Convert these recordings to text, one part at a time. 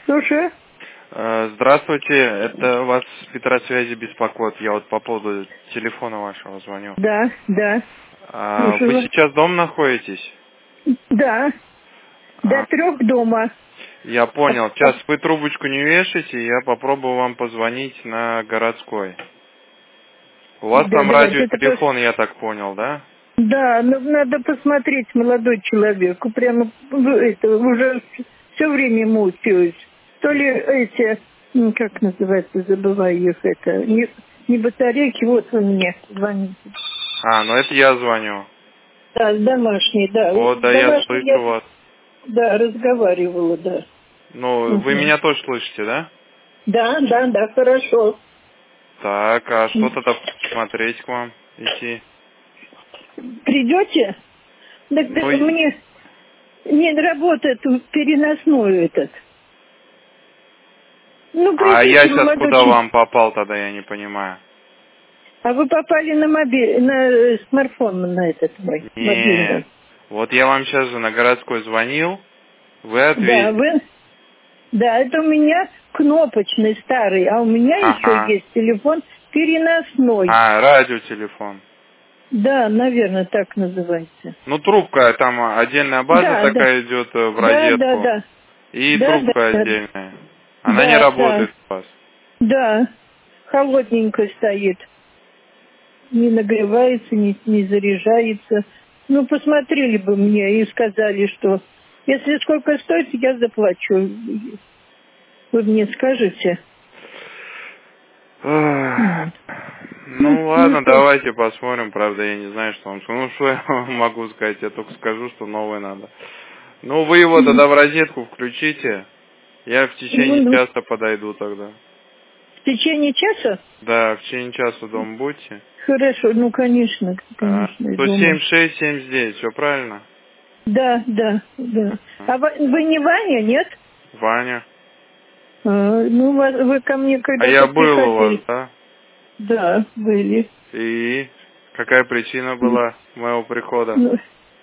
Слушаю. Здравствуйте, это вас Петросвязи беспокоит. Я вот по поводу телефона вашего звоню. Да. Вы Слушаю. сейчас дома находитесь? Да. До 3 дома. Я понял. Сейчас вы трубочку не вешайте, я попробую вам позвонить на городской. У вас Да, там давайте. радиотелефон, я так понял, да? Да, но надо посмотреть, молодой человек. Прямо это уже все время мучаюсь. То ли эти, как называется, забываю их, это, не батарейки, вот вы мне звоните. Ну это я звоню. Да, домашний, да. Вот, да, я Домашний слышу вас. да, разговаривала, да. Ну, вы меня тоже слышите, да? Да, хорошо. Так, а что тогда смотреть к вам идти? Придете? Так Ну, мне не работает переносной этот. Ну, а я придите, сейчас молодой куда человек. вам попал тогда, я не понимаю. А вы попали на смартфон на этот мой, Не, мобильный. вот я вам сейчас же на городской звонил, вы Да, ответили. да, это у меня кнопочный старый, а у меня еще Ага. есть телефон переносной. Радиотелефон. Да, наверное, так называется. Ну, трубка, там отдельная база Да, такая идет в да, розетку, и да, трубка отдельная. Она не да, работает у вас. да, холодненько стоит. Не нагревается, не заряжается. Ну, посмотрели бы мне и сказали, что если сколько стоит, я заплачу. Вы мне скажете? Ох. Вот. Ну Ну ладно, что, давайте посмотрим, правда, я не знаю, что вам скажу. Ну, что я вам могу сказать, я только скажу, что новое надо. Ну, вы его тогда в розетку включите, я в течение ну, часа подойду тогда. в течение часа? Да, в течение часа дома будьте. Хорошо, ну, конечно, из дома. 176-79, все правильно? Да. А вы не Ваня, нет? Ваня. Ну, вы ко мне А я когда-то был у вас, приходили. да? Да, были. И какая причина была моего прихода? Ну,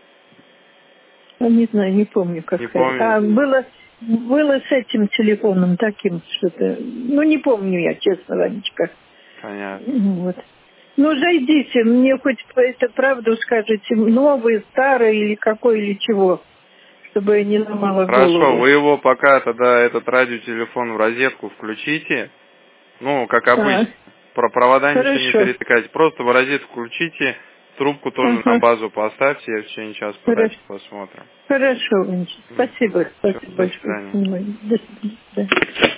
не знаю, не помню Не какая. А помните? было с этим телефоном таким что-то. Ну, не помню я, честно, Ванечка. Понятно. Вот. Ну, зайдите, мне хоть это правду скажете, новый, старый или какой, или чего, чтобы я не ломала Хорошо, голову. вы его пока тогда этот радиотелефон в розетку включите. Ну, как А, обычно. Про провода ничего не хорошо. перетыкайте. Просто в розетку включите, трубку тоже на Ага, базу поставьте, я в течение часа подойду, хорошо. посмотрим. Хорошо, Ванечка. Спасибо Все, большое до за свидания. внимание. До свидания. Да.